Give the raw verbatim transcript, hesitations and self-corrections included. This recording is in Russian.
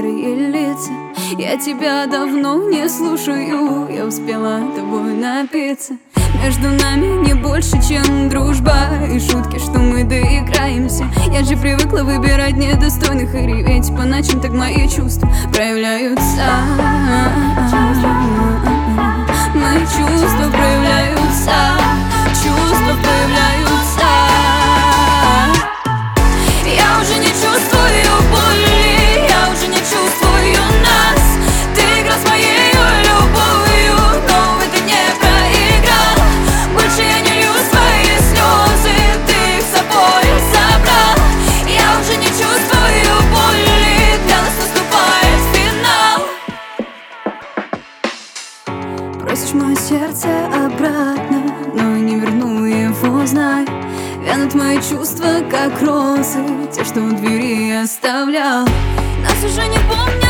серые лица. Я тебя давно не слушаю, я успела тобой напиться. Между нами не больше, чем дружба и шутки, что мы доиграемся. Я же привыкла выбирать недостойных и реветь по ночам, так мои чувства проявляются. Мои чувства проявляются, чувства проявляются. Я уже не чувствую боли, я уже не чувствую нас. Ты играл с моей любовью, но в это не проиграл. Больше я не лью свои слезы, ты их с собой забрал. Я уже не чувствую боли, для нас наступает финал. Просишь мое сердце обратно, но не верну его, знай. Вянут мои чувства, как розы, те, что у двери оставлял. Нас уже не помню.